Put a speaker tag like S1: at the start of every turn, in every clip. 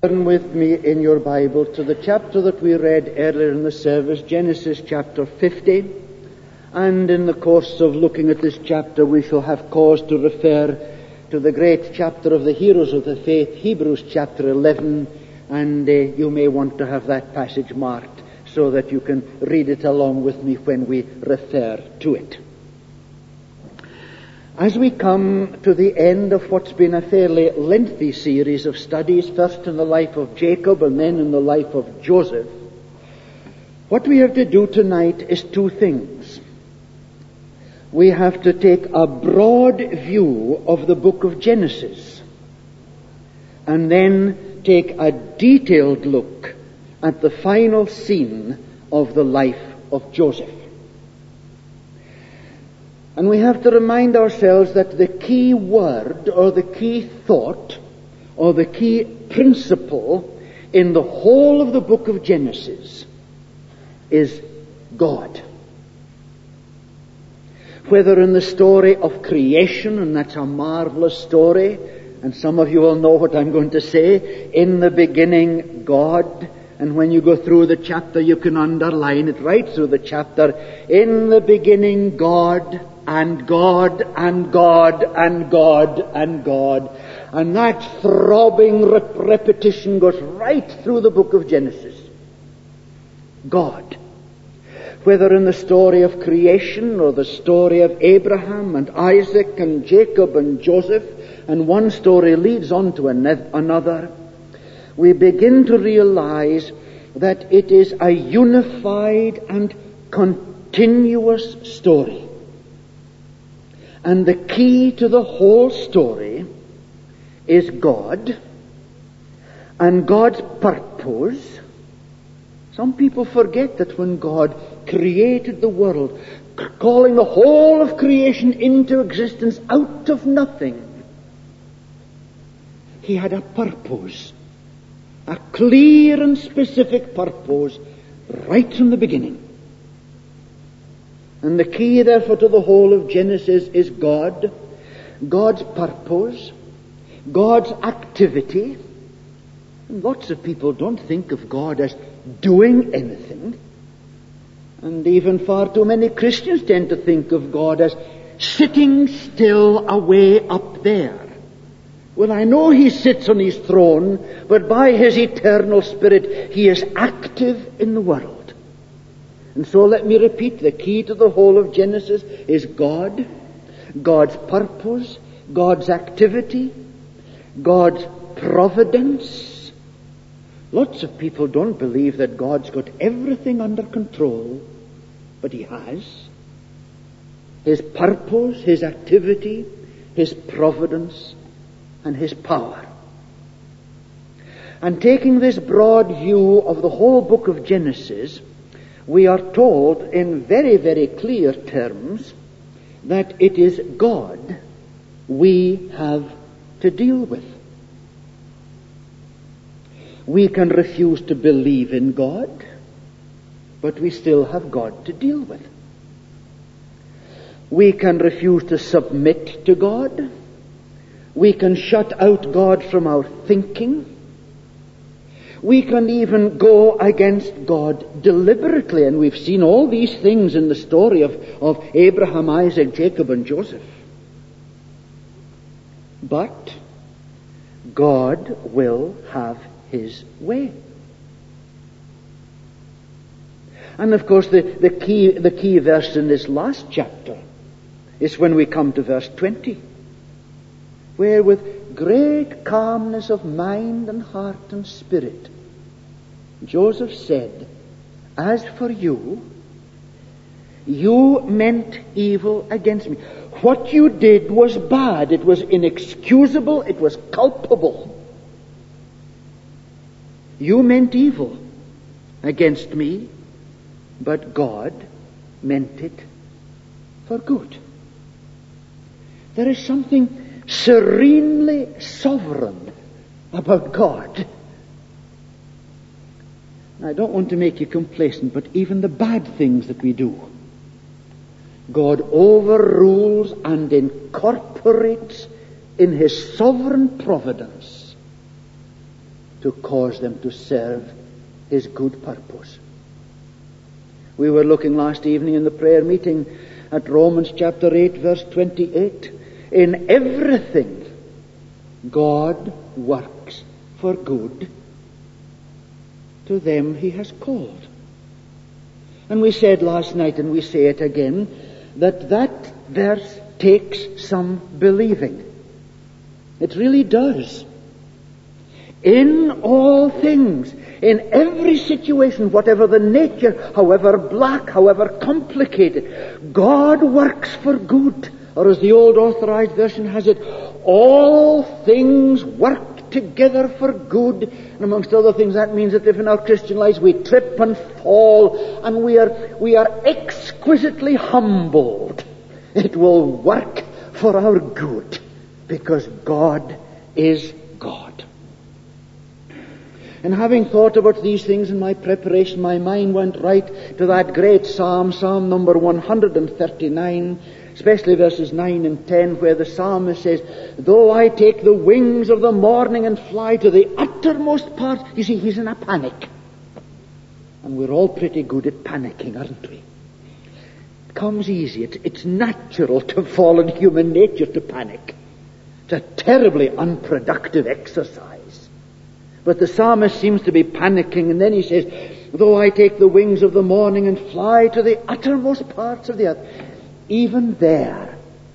S1: Turn with me in your Bible to the chapter that we read earlier in the service, Genesis chapter 50. And in the course of looking at this chapter, we shall have cause to refer to the great chapter of the heroes of the faith, Hebrews chapter 11, and you may want to have that passage marked so that you can read it along with me when we refer to it. As we come to the end of what's been a fairly lengthy series of studies, first in the life of Jacob and then in the life of Joseph, what we have to do tonight is two things. We have to take a broad view of the book of Genesis and then take a detailed look at the final scene of the life of Joseph. And we have to remind ourselves that the key word or the key thought or the key principle in the whole of the book of Genesis is God. Whether in the story of creation, and that's a marvelous story, and some of you will know what I'm going to say, in the beginning God, and when you go through the chapter you can underline it right through the chapter, in the beginning God, and God, and God, and God, and God. And that throbbing repetition goes right through the book of Genesis. God. Whether in the story of creation or the story of Abraham and Isaac and Jacob and Joseph, and one story leads on to another, we begin to realize that it is a unified and continuous story. And the key to the whole story is God and God's purpose. Some people forget that when God created the world, calling the whole of creation into existence out of nothing, He had a purpose, a clear and specific purpose right from the beginning. And the key, therefore, to the whole of Genesis is God, God's purpose, God's activity. And lots of people don't think of God as doing anything. And even far too many Christians tend to think of God as sitting still away up there. Well, I know He sits on His throne, but by His eternal Spirit He is active in the world. And so let me repeat, the key to the whole of Genesis is God, God's purpose, God's activity, God's providence. Lots of people don't believe that God's got everything under control, but He has. His purpose, His activity, His providence, and His power. And taking this broad view of the whole book of Genesis, we are told in very, very clear terms that it is God we have to deal with. We can refuse to believe in God, but we still have God to deal with. We can refuse to submit to God. We can shut out God from our thinking. We can even go against God deliberately, and we've seen all these things in the story of Abraham, Isaac, Jacob, and Joseph. But God will have His way. And of course the key verse in this last chapter is when we come to verse 20, where with great calmness of mind and heart and spirit, Joseph said, "As for you, you meant evil against me." What you did was bad. It was inexcusable. It was culpable. You meant evil against me, but God meant it for good. There is something serenely sovereign about God. I don't want to make you complacent, but even the bad things that we do, God overrules and incorporates in His sovereign providence to cause them to serve His good purpose. We were looking last evening in the prayer meeting at Romans chapter 8, verse 28. In everything, God works for good to them He has called. And we said last night, and we say it again, that verse takes some believing. It really does. In all things, in every situation, whatever the nature, however black, however complicated, God works for good. Or as the old Authorized Version has it, all things work together for good. And amongst other things, that means that if in our Christian lives we trip and fall and we are exquisitely humbled, it will work for our good, because God is God. And having thought about these things in my preparation, my mind went right to that great psalm, Psalm number 139, especially verses 9 and 10, where the psalmist says, though I take the wings of the morning and fly to the uttermost parts. You see, he's in a panic. And we're all pretty good at panicking, aren't we? It comes easy. It's natural to fall in human nature to panic. It's a terribly unproductive exercise. But the psalmist seems to be panicking, and then he says, though I take the wings of the morning and fly to the uttermost parts of the earth, even there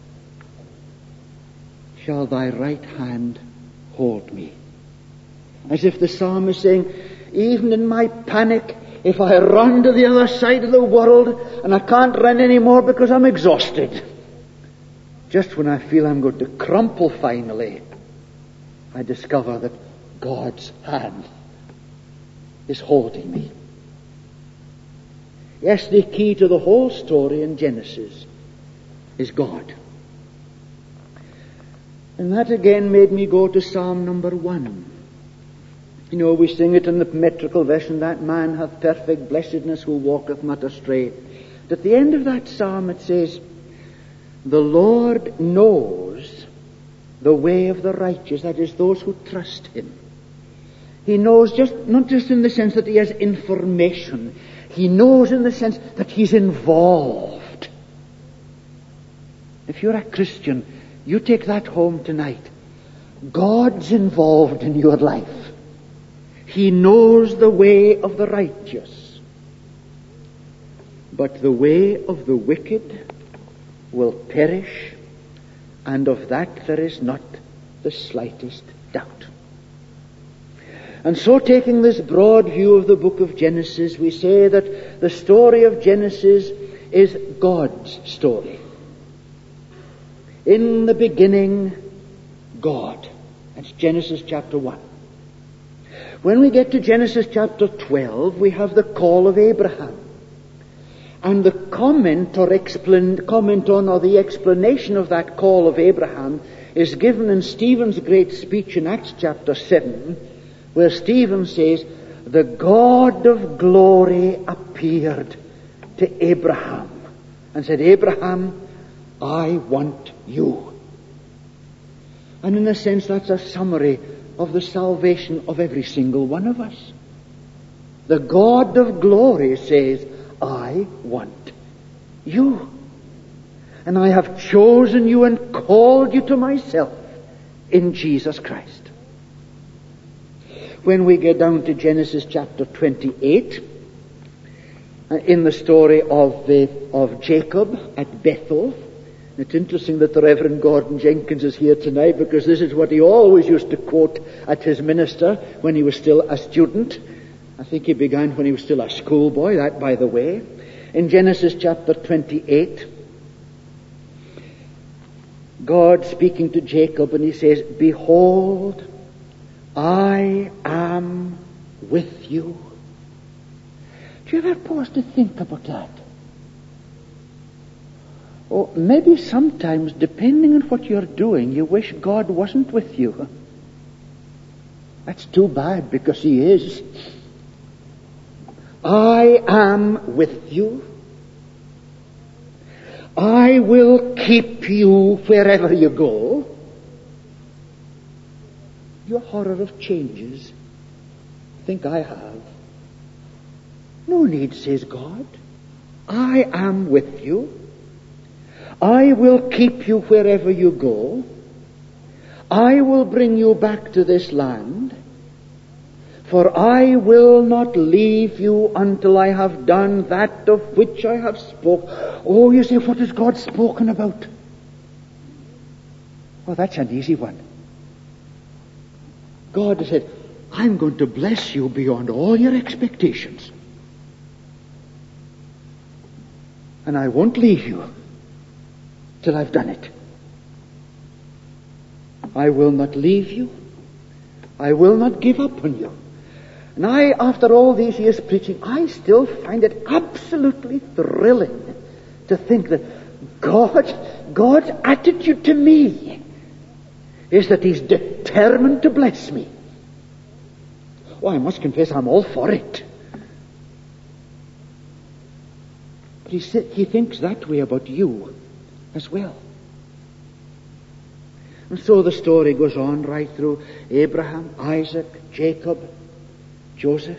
S1: shall thy right hand hold me. As if the psalmist is saying, even in my panic, if I run to the other side of the world and I can't run anymore because I'm exhausted, just when I feel I'm going to crumple finally, I discover that God's hand is holding me. Yes, the key to the whole story in Genesis is God. And that again made me go to Psalm number 1. You know, we sing it in the metrical version, that man hath perfect blessedness who walketh not astray. At the end of that psalm it says, the Lord knows the way of the righteous, that is, those who trust Him. He knows not just in the sense that He has information, He knows in the sense that He's involved. If you're a Christian, you take that home tonight. God's involved in your life. He knows the way of the righteous. But the way of the wicked will perish, and of that there is not the slightest doubt. And so, taking this broad view of the book of Genesis, we say that the story of Genesis is God's story. In the beginning, God. That's Genesis chapter 1. When we get to Genesis chapter 12, we have the call of Abraham. And the comment on or the explanation of that call of Abraham is given in Stephen's great speech in Acts chapter 7, where Stephen says, the God of glory appeared to Abraham and said, Abraham, I want you. And in a sense, that's a summary of the salvation of every single one of us. The God of glory says, I want you. And I have chosen you and called you to myself in Jesus Christ. When we get down to Genesis chapter 28, in the story of Jacob at Bethel, it's interesting that the Reverend Gordon Jenkins is here tonight, because this is what he always used to quote at his minister when he was still a student. I think he began when he was still a schoolboy, that by the way. In Genesis chapter 28, God speaking to Jacob, and He says, behold, I am with you. Do you ever pause to think about that? Or maybe sometimes, depending on what you're doing, you wish God wasn't with you. That's too bad, because He is. I am with you. I will keep you wherever you go. Your horror of changes think I have. No need, says God. I am with you. I will keep you wherever you go. I will bring you back to this land. For I will not leave you until I have done that of which I have spoken. Oh, you say, what has God spoken about? Oh, that's an easy one. God has said, I'm going to bless you beyond all your expectations. And I won't leave you till I've done it. I will not leave you. I will not give up on you. And I, after all these years preaching, I still find it absolutely thrilling to think that God's attitude to me is that He's determined to bless me. Oh, I must confess I'm all for it. But He thinks that way about you as well. And so the story goes on right through Abraham, Isaac, Jacob, Joseph.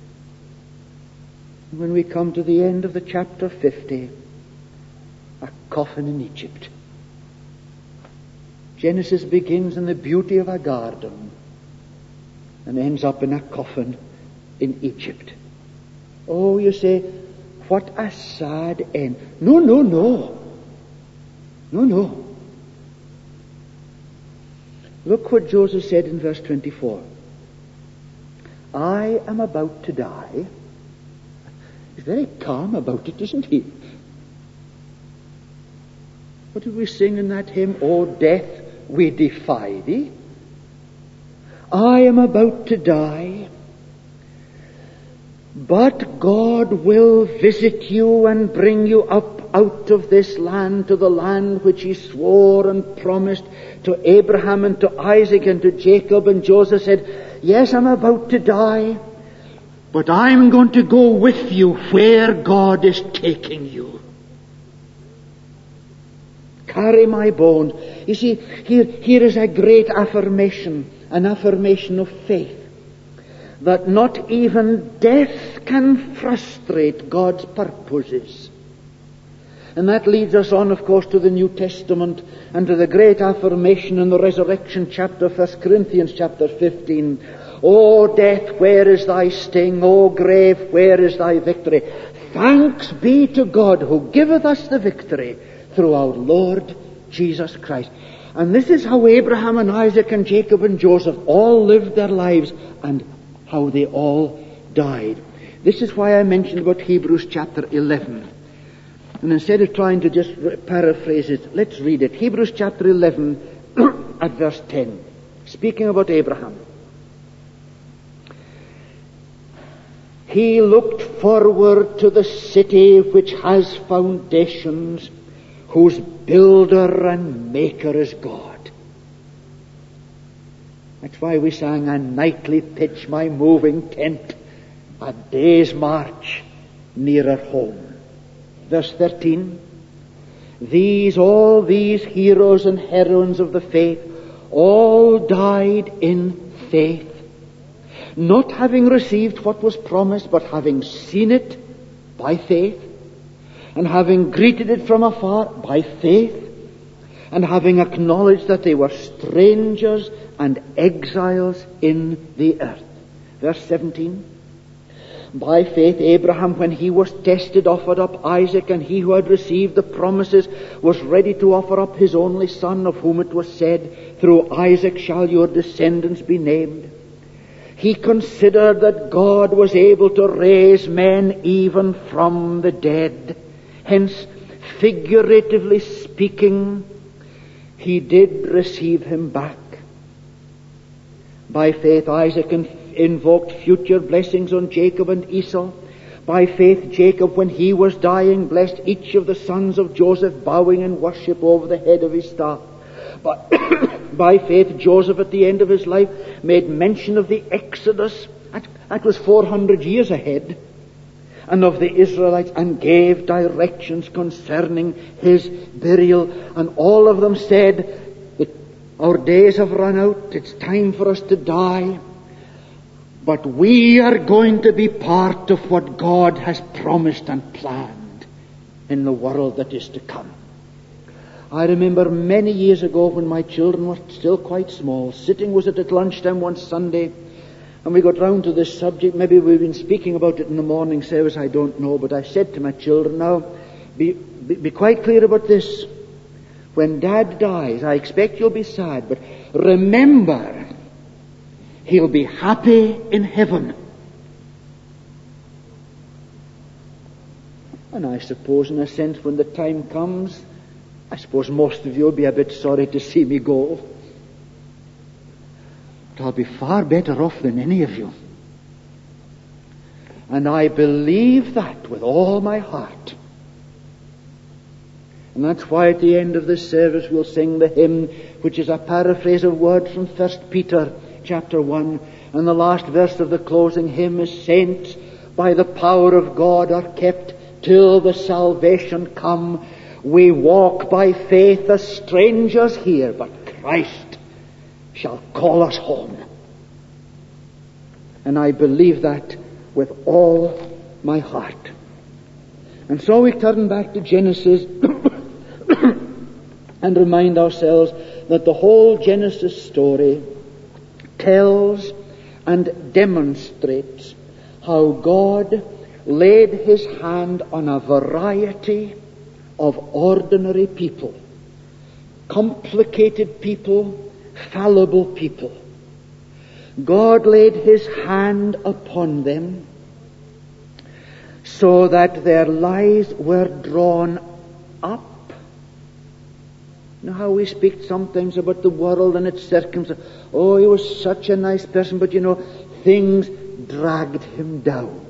S1: And when we come to the end of the chapter 50, a coffin in Egypt. Genesis begins in the beauty of a garden and ends up in a coffin in Egypt. Oh, you say, what a sad end. No. Look what Joseph said in verse 24. I am about to die. He's very calm about it, isn't he? What did we sing in that hymn? O death, we defy thee. I am about to die. But God will visit you and bring you up out of this land to the land which He swore and promised to Abraham and to Isaac and to Jacob. And Joseph said, yes, I'm about to die, but I'm going to go with you where God is taking you. Carry my bones. You see, here is a great affirmation, an affirmation of faith, that not even death can frustrate God's purposes. And that leads us on, of course, to the New Testament and to the great affirmation in the resurrection chapter, 1 Corinthians chapter 15. O death, where is thy sting? O grave, where is thy victory? Thanks be to God who giveth us the victory through our Lord Jesus Christ. And this is how Abraham and Isaac and Jacob and Joseph all lived their lives and how they all died. This is why I mentioned about Hebrews chapter 11. And instead of trying to just paraphrase it, let's read it. Hebrews chapter 11 at verse 10. Speaking about Abraham. He looked forward to the city which has foundations, whose builder and maker is God. That's why we sang, a nightly pitch my moving tent, a day's march nearer home. Verse 13, all these heroes and heroines of the faith, all died in faith, not having received what was promised, but having seen it by faith, and having greeted it from afar by faith, and having acknowledged that they were strangers and exiles in the earth. Verse 17, by faith Abraham, when he was tested, offered up Isaac, and he who had received the promises was ready to offer up his only son, of whom it was said, through Isaac shall your descendants be named. He considered that God was able to raise men even from the dead. Hence, figuratively speaking, he did receive him back. By faith Isaac invoked future blessings on Jacob and Esau. By faith Jacob, when he was dying, blessed each of the sons of Joseph, bowing in worship over the head of his staff. But by faith Joseph, at the end of his life, made mention of the Exodus. That was 400 years ahead. And of the Israelites, and gave directions concerning his burial. And all of them said that our days have run out. It's time for us to die. But we are going to be part of what God has promised and planned in the world that is to come. I remember many years ago when my children were still quite small, was it at lunchtime one Sunday, and we got round to this subject. Maybe we've been speaking about it in the morning service, I don't know, but I said to my children, now, be quite clear about this. When Dad dies, I expect you'll be sad, but remember, he'll be happy in heaven. And I suppose, in a sense, when the time comes, I suppose most of you will be a bit sorry to see me go. But I'll be far better off than any of you. And I believe that with all my heart. And that's why at the end of this service we'll sing the hymn, which is a paraphrase of words from 1 Peter chapter 1. And the last verse of the closing hymn is, saints by the power of God are kept till the salvation come. We walk by faith as strangers here, but Christ shall call us home. And I believe that with all my heart. And so we turn back to Genesis and remind ourselves that the whole Genesis story tells and demonstrates how God laid his hand on a variety of ordinary people, complicated people, fallible people. God laid his hand upon them so that their lives were drawn up. You know how we speak sometimes about the world and its circumstances. Oh, he was such a nice person, but things dragged him down.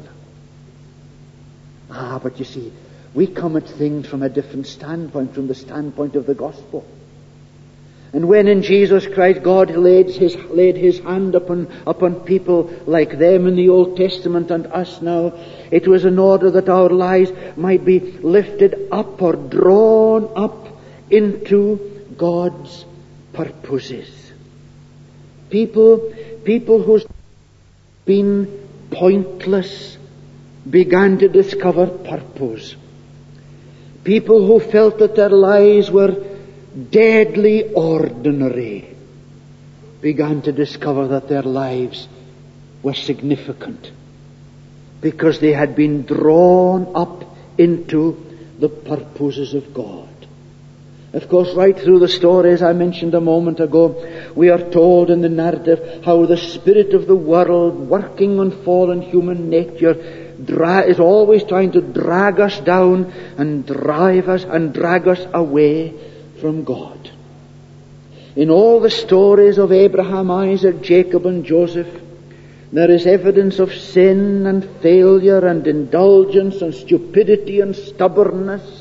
S1: But you see, we come at things from a different standpoint, from the standpoint of the gospel. And when in Jesus Christ God laid his hand upon people like them in the Old Testament and us now, it was in order that our lives might be lifted up or drawn up into God's purposes. People who's been pointless began to discover purpose. People who felt that their lives were deadly ordinary began to discover that their lives were significant because they had been drawn up into the purposes of God. Of course, right through the stories I mentioned a moment ago, we are told in the narrative how the spirit of the world working on fallen human nature is always trying to drag us down and drive us and drag us away from God. In all the stories of Abraham, Isaac, Jacob and Joseph, there is evidence of sin and failure and indulgence and stupidity and stubbornness.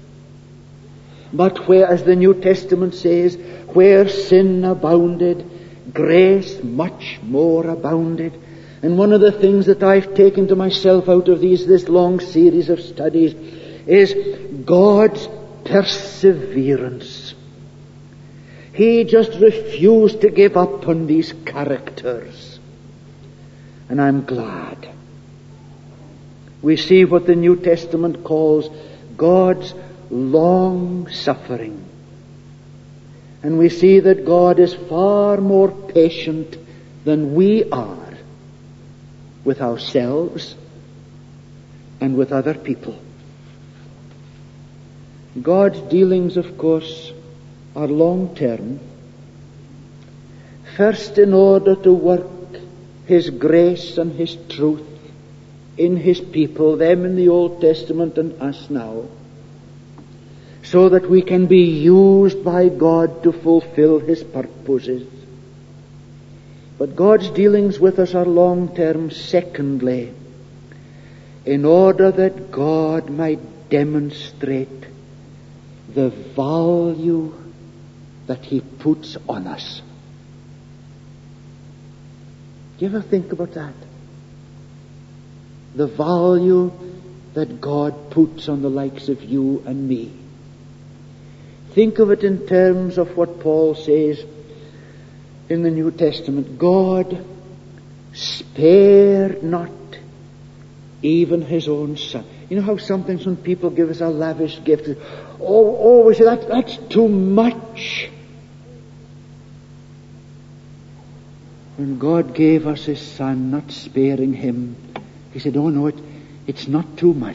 S1: But where, as the New Testament says, where sin abounded, grace much more abounded. And one of the things that I've taken to myself out of this long series of studies is God's perseverance. He just refused to give up on these characters. And I'm glad. We see what the New Testament calls God's long suffering. And we see that God is far more patient than we are with ourselves and with other people. God's dealings, of course, are long-term. First, in order to work his grace and his truth in his people, them in the Old Testament and us now, so that we can be used by God to fulfill his purposes. But God's dealings with us are long-term, secondly, in order that God might demonstrate the value that he puts on us. Do you ever think about that? The value that God puts on the likes of you and me. Think of it in terms of what Paul says in the New Testament. God spared not even his own Son. You know how sometimes when people give us a lavish gift, we say, that's too much. When God gave us his Son, not sparing him, he said, oh no, it's not too much.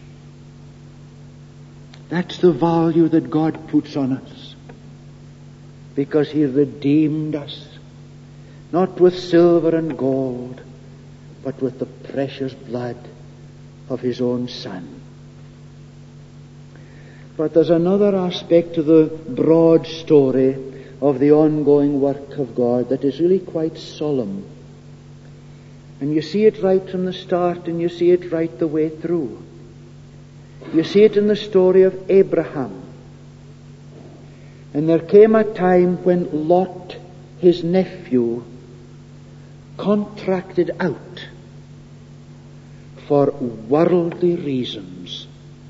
S1: That's the value that God puts on us. Because he redeemed us, not with silver and gold, but with the precious blood of his own Son. But there's another aspect to the broad story of the ongoing work of God that is really quite solemn. And you see it right from the start, and you see it right the way through. You see it in the story of Abraham. And there came a time when Lot, his nephew, contracted out for worldly reasons.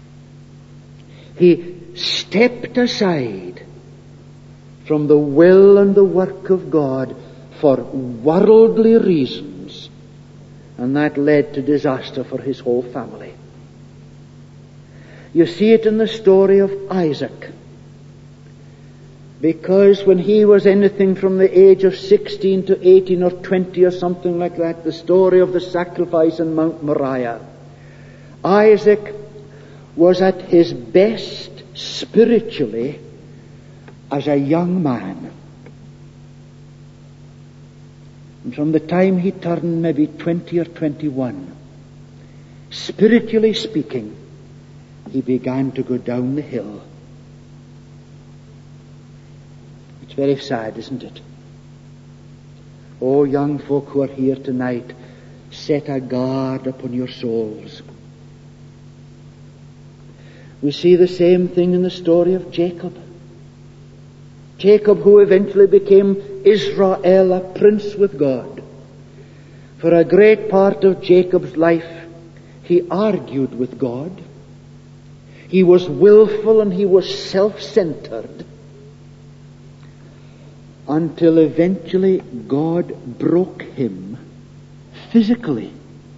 S1: He stepped aside from the will and the work of God for worldly reasons, and that led to disaster for his whole family. You see it in the story of Isaac, because when he was anything from the age of 16 to 18 or 20 or something like that, the story of the sacrifice on Mount Moriah, Isaac was at his best spiritually as a young man. And from the time he turned maybe 20 or 21, spiritually speaking, he began to go down the hill. It's very sad, isn't it? Oh, young folk who are here tonight, set a guard upon your souls. We see the same thing in the story of Jacob. Jacob, who eventually became Israel, a prince with God. For a great part of Jacob's life, he argued with God. He was willful and he was self-centered, until eventually God broke him physically.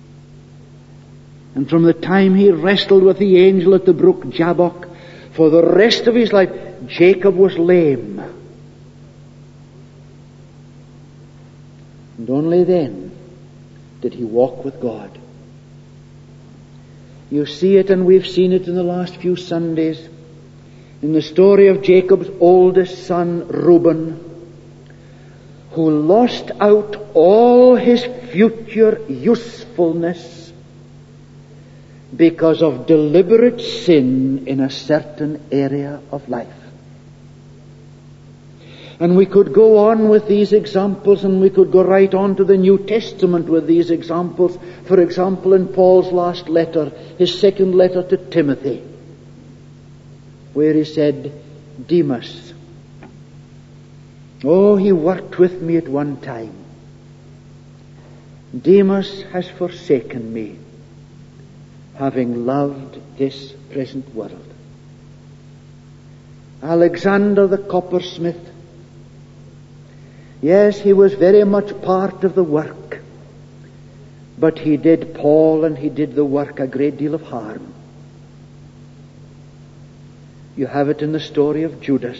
S1: And from the time he wrestled with the angel at the brook Jabbok, for the rest of his life, Jacob was lame. And only then did he walk with God. You see it, and we've seen it in the last few Sundays, in the story of Jacob's oldest son, Reuben, who lost out all his future usefulness because of deliberate sin in a certain area of life. And we could go on with these examples, and we could go right on to the New Testament with these examples. For example, in Paul's last letter, his second letter to Timothy, where he said, Demas, oh, he worked with me at one time. Demas has forsaken me, having loved this present world. Alexander the coppersmith, yes, he was very much part of the work, but he did Paul and he did the work a great deal of harm. You have it in the story of Judas,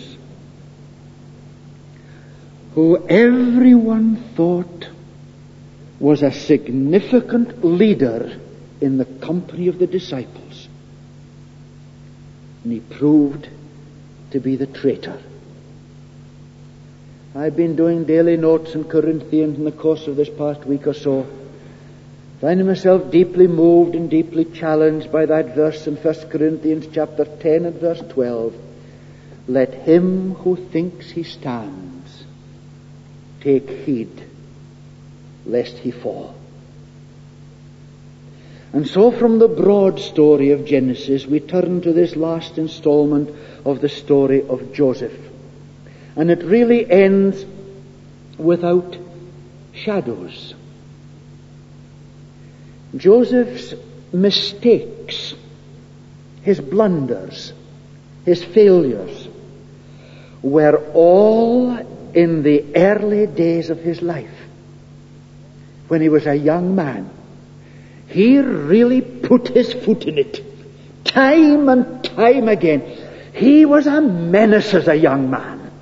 S1: who everyone thought was a significant leader in the company of the disciples. And he proved to be the traitor. I've been doing daily notes in Corinthians in the course of this past week or so, finding myself deeply moved and deeply challenged by that verse in 1 Corinthians chapter 10 and verse 12. Let him who thinks he stands take heed lest he fall. And so from the broad story of Genesis, we turn to this last installment of the story of Joseph. And it really ends without shadows. Joseph's mistakes, his blunders, his failures, were all in the early days of his life, when he was a young man, he really put his foot in it. Time and time again. He was a menace as a young man.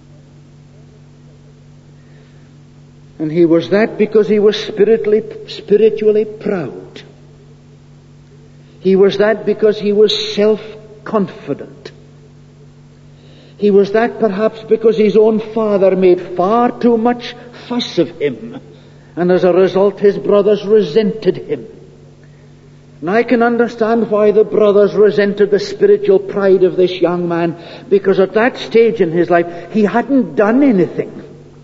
S1: And he was that because he was spiritually proud. He was that because he was self-confident. He was that perhaps because his own father made far too much fuss of him, and as a result his brothers resented him. And I can understand why the brothers resented the spiritual pride of this young man, because at that stage in his life he hadn't done anything.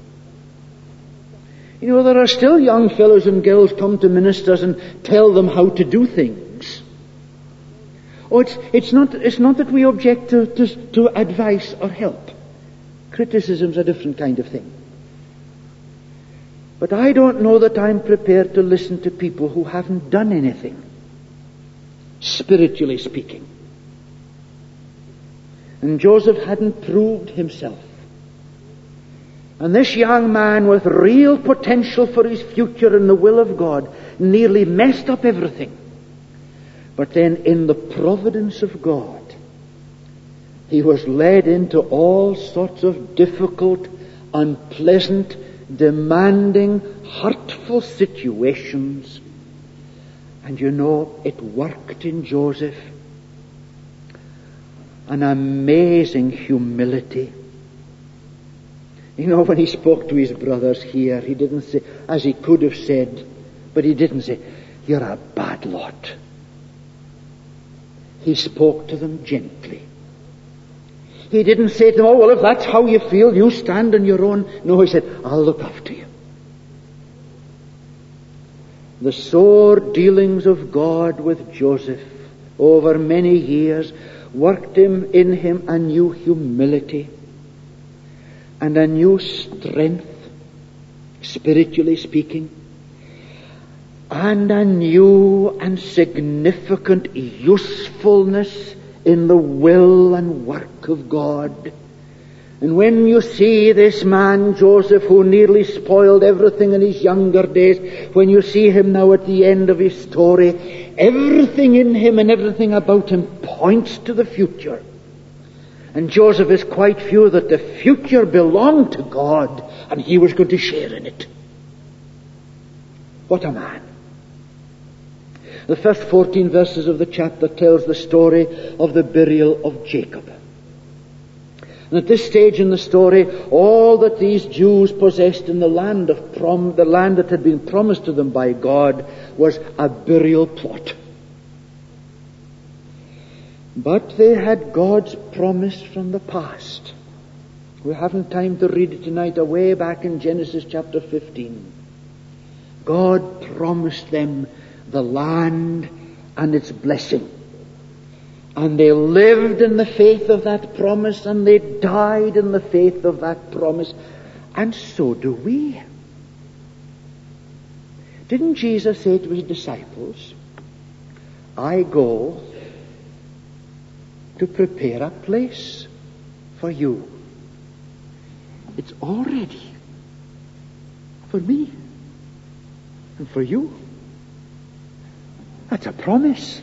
S1: You know, there are still young fellows and girls come to ministers and tell them how to do things. Oh, it's not that we object to advice or help. Criticism's a different kind of thing. But I don't know that I'm prepared to listen to people who haven't done anything, spiritually speaking. And Joseph hadn't proved himself. And this young man with real potential for his future in the will of God nearly messed up everything. But then in the providence of God, he was led into all sorts of difficult, unpleasant, demanding, hurtful situations. And you know, it worked in Joseph an amazing humility. You know, when he spoke to his brothers here, he didn't say, as he could have said, but he didn't say, "You're a bad lot." He spoke to them gently. He didn't say to them, "Oh, well, if that's how you feel, you stand on your own." No, he said, "I'll look after you." The sore dealings of God with Joseph over many years worked in him a new humility and a new strength, spiritually speaking, and a new and significant usefulness in the will and work of God. And when you see this man, Joseph, who nearly spoiled everything in his younger days, when you see him now at the end of his story, everything in him and everything about him points to the future. And Joseph is quite sure that the future belonged to God and he was going to share in it. What a man. The first 14 verses of the chapter tells the story of the burial of Jacob. And at this stage in the story, all that these Jews possessed in the land the land that had been promised to them by God, was a burial plot. But they had God's promise from the past. We haven't time to read it tonight, away back in Genesis chapter 15. God promised them the land and its blessing. And they lived in the faith of that promise, and they died in the faith of that promise. And so do we. Didn't Jesus say to his disciples, "I go to prepare a place for you"? It's all ready for me and for you. That's a promise.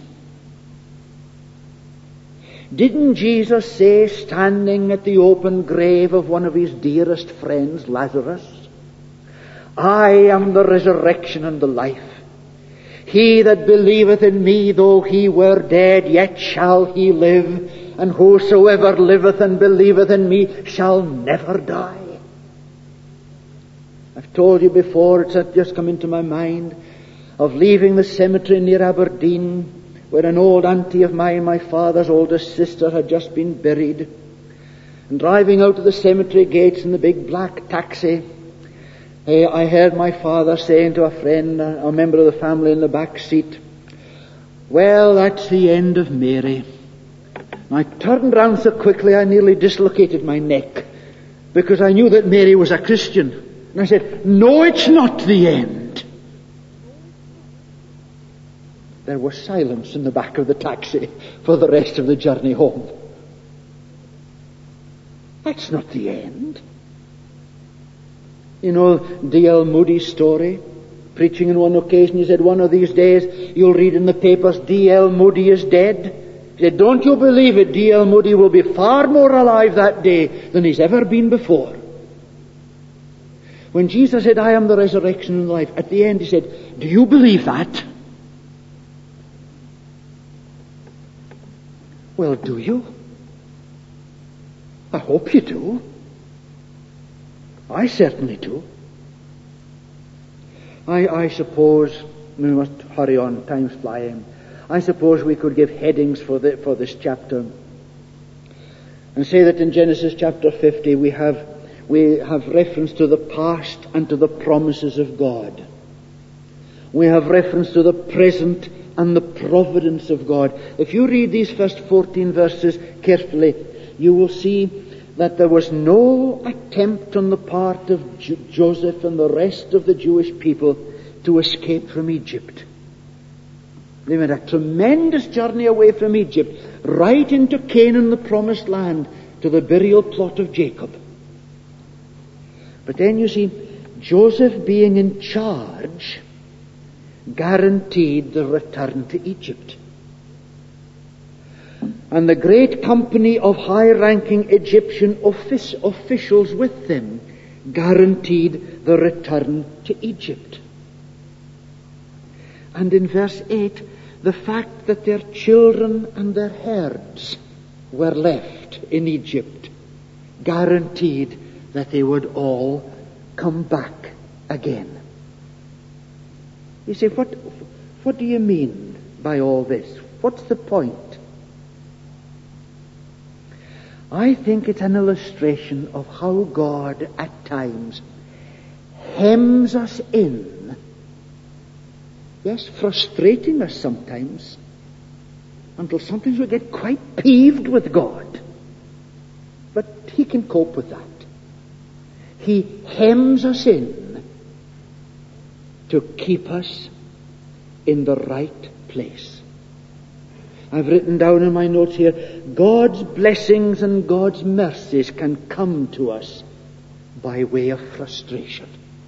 S1: Didn't Jesus say, standing at the open grave of one of his dearest friends, Lazarus, "I am the resurrection and the life. He that believeth in me, though he were dead, yet shall he live. And whosoever liveth and believeth in me shall never die." I've told you before, it's just come into my mind, of leaving the cemetery near Aberdeen, where an old auntie of mine, my father's oldest sister, had just been buried, and driving out of the cemetery gates in the big black taxi, I heard my father saying to a friend, a member of the family in the back seat, "Well, that's the end of Mary." And I turned round so quickly I nearly dislocated my neck, because I knew that Mary was a Christian. And I said, "No, it's not the end." There was silence in the back of the taxi for the rest of the journey home. That's not the end. You know D.L. Moody's story Preaching on one occasion, he said, one of these days you'll read in the papers, D.L. Moody is dead. He said, don't you believe it, D.L. Moody will be far more alive that day than he's ever been before. When Jesus said, I am the resurrection and life, at the end he said, do you believe that? Well, do you? I hope you do. I certainly do. I suppose, we must hurry on, time's flying. I suppose we could give headings for this chapter and say that in Genesis chapter 50 we have reference to the past and to the promises of God. We have reference to the present and the providence of God. If you read these first 14 verses carefully, you will see that there was no attempt on the part of Joseph and the rest of the Jewish people to escape from Egypt. They made a tremendous journey away from Egypt, right into Canaan, the promised land, to the burial plot of Jacob. But then you see, Joseph being in charge guaranteed the return to Egypt. And the great company of high-ranking Egyptian officials with them guaranteed the return to Egypt. And in verse 8, the fact that their children and their herds were left in Egypt guaranteed that they would all come back again. You say, what do you mean by all this? What's the point? I think it's an illustration of how God at times hems us in. Yes, frustrating us sometimes, until sometimes we get quite peeved with God. But He can cope with that. He hems us in to keep us in the right place. I've written down in my notes here, God's blessings and God's mercies can come to us by way of frustration.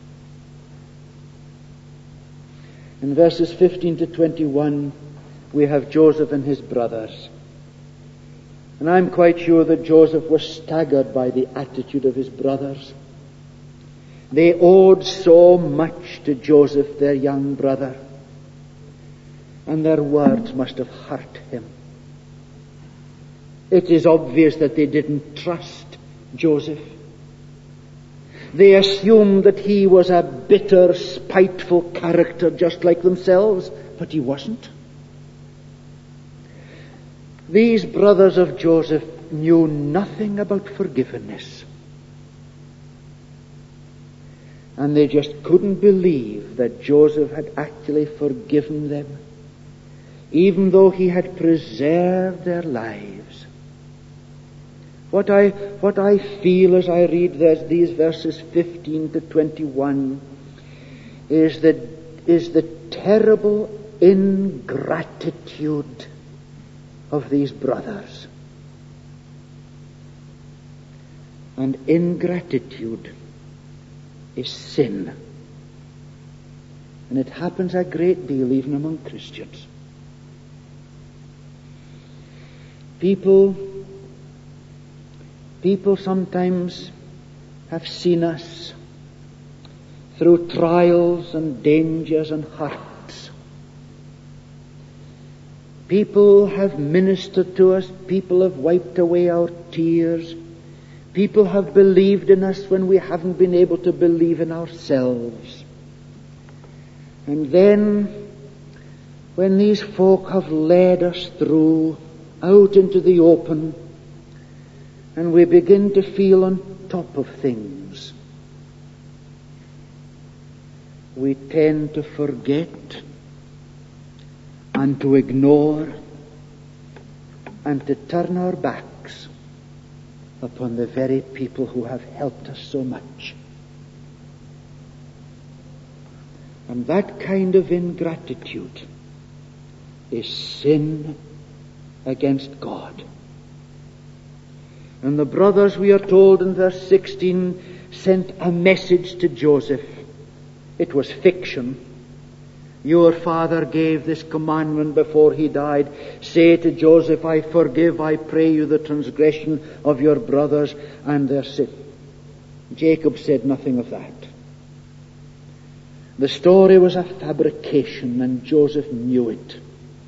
S1: In verses 15 to 21, we have Joseph and his brothers. And I'm quite sure that Joseph was staggered by the attitude of his brothers. They owed so much to Joseph, their young brother, and their words must have hurt him. It is obvious that they didn't trust Joseph. They assumed that he was a bitter, spiteful character just like themselves, but he wasn't. These brothers of Joseph knew nothing about forgiveness. And they just couldn't believe that Joseph had actually forgiven them, even though he had preserved their lives. What I feel as I read these verses 15 to 21 is the terrible ingratitude of these brothers. And ingratitude is sin. And it happens a great deal even among Christians. People sometimes have seen us through trials and dangers and hurts. People have ministered to us. People have wiped away our tears. People have believed in us when we haven't been able to believe in ourselves. And then, when these folk have led us through, out into the open, and we begin to feel on top of things, we tend to forget and to ignore and to turn our backs upon the very people who have helped us so much. And that kind of ingratitude is sin against God. And the brothers, we are told in verse 16, sent a message to Joseph. It was fiction. Your father gave this commandment before he died. Say to Joseph, I forgive, I pray you, the transgression of your brothers and their sin. Jacob said nothing of that. The story was a fabrication, and Joseph knew it.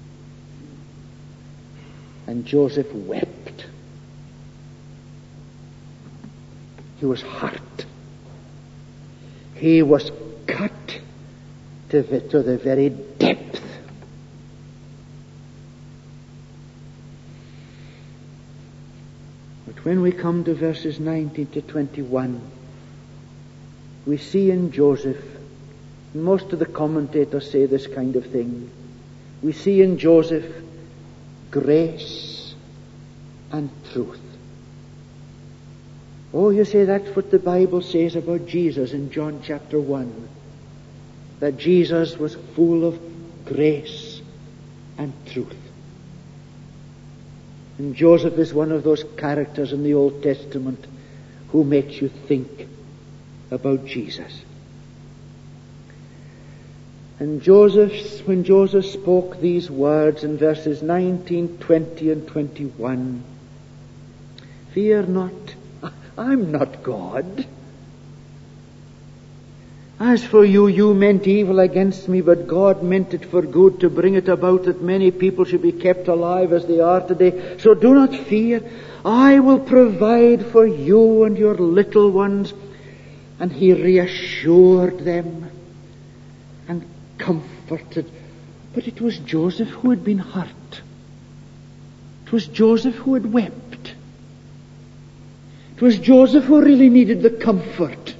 S1: And Joseph wept. He was hurt. He was cut to the very depth. But when we come to verses 19 to 21, we see in Joseph, and most of the commentators say this kind of thing, we see in Joseph grace and truth. Oh, you say that's what the Bible says about Jesus in John chapter 1. That Jesus was full of grace and truth. And Joseph is one of those characters in the Old Testament who makes you think about Jesus. And when Joseph spoke these words in verses 19, 20, and 21, fear not, I'm not God. As for you, you meant evil against me, but God meant it for good, to bring it about that many people should be kept alive as they are today. So do not fear. I will provide for you and your little ones. And he reassured them and comforted. But it was Joseph who had been hurt. It was Joseph who had wept. It was Joseph who really needed the comfort.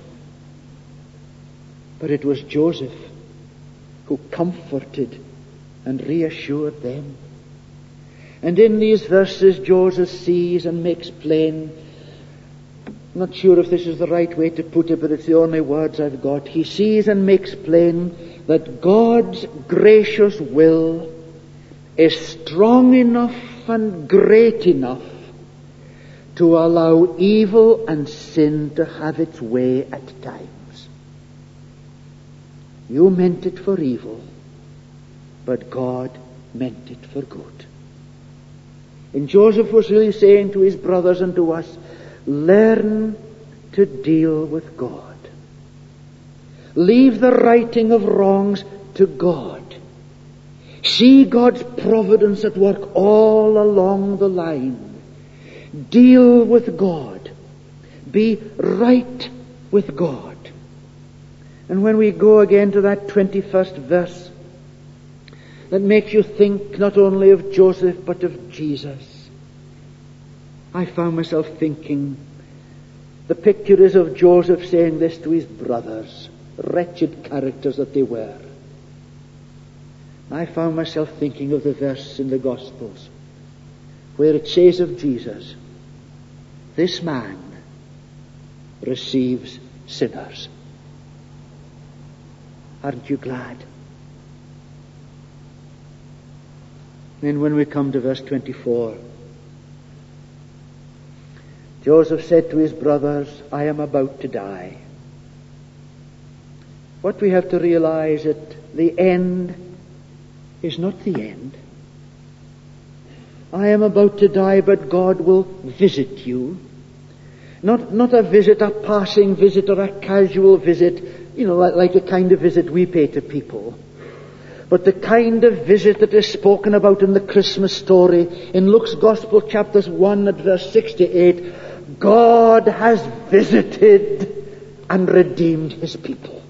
S1: But it was Joseph who comforted and reassured them. And in these verses, Joseph sees and makes plain, I'm not sure if this is the right way to put it, but it's the only words I've got. He sees and makes plain that God's gracious will is strong enough and great enough to allow evil and sin to have its way at times. You meant it for evil, but God meant it for good. And Joseph was really saying to his brothers and to us, learn to deal with God. Leave the righting of wrongs to God. See God's providence at work all along the line. Deal with God. Be right with God. And when we go again to that 21st verse, that makes you think not only of Joseph but of Jesus, I found myself thinking, the picture is of Joseph saying this to his brothers, wretched characters that they were. I found myself thinking of the verse in the Gospels where it says of Jesus, this man receives sinners. Aren't you glad? Then when we come to verse 24, Joseph said to his brothers, I am about to die. What we have to realize that the end is not the end. I am about to die, but God will visit you. Not a visit, a passing visit or a casual visit, like the kind of visit we pay to people. But the kind of visit that is spoken about in the Christmas story, in Luke's Gospel, chapters 1 at verse 68, God has visited and redeemed his people.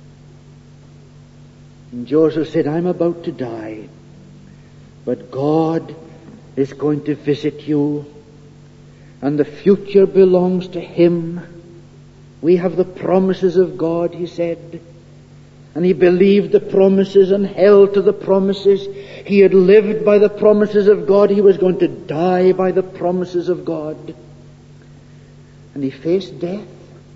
S1: And Joseph said, I'm about to die, but God is going to visit you, and the future belongs to him. We have the promises of God, he said. And he believed the promises and held to the promises. He had lived by the promises of God. He was going to die by the promises of God. And he faced death.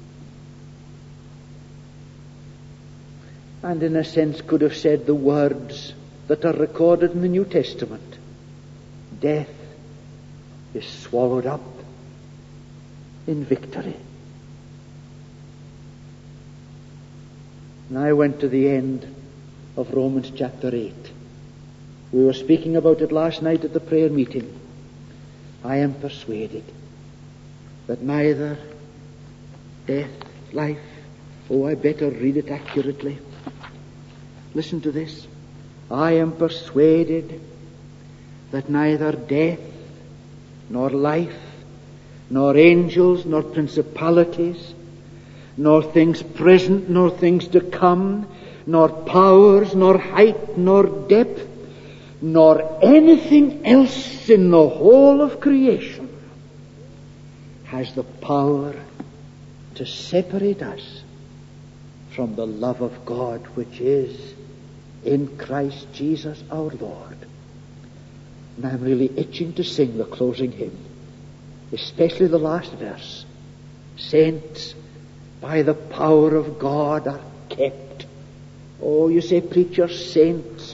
S1: And in a sense could have said the words that are recorded in the New Testament. Death is swallowed up in victory. And I went to the end of Romans chapter 8. We were speaking about it last night at the prayer meeting. I am persuaded that neither death, life, I better read it accurately. Listen to this. I am persuaded that neither death, nor life, nor angels, nor principalities, nor things present, nor things to come, nor powers, nor height, nor depth, nor anything else in the whole of creation has the power to separate us from the love of God which is in Christ Jesus our Lord. And I'm really itching to sing the closing hymn, especially the last verse. Saints, by the power of God are kept. Oh, you say, preacher, saints.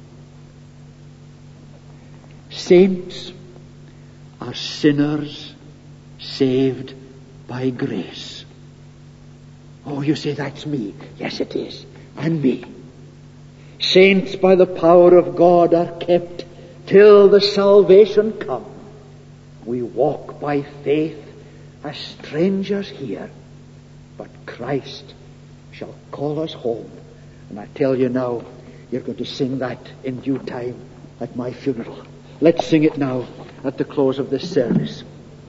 S1: Saints are sinners saved by grace. Oh, you say, that's me. Yes, it is. And me. Saints by the power of God are kept till the salvation come. We walk by faith as strangers here, but Christ shall call us home. And I tell you now, you're going to sing that in due time at my funeral. Let's sing it now at the close of this service.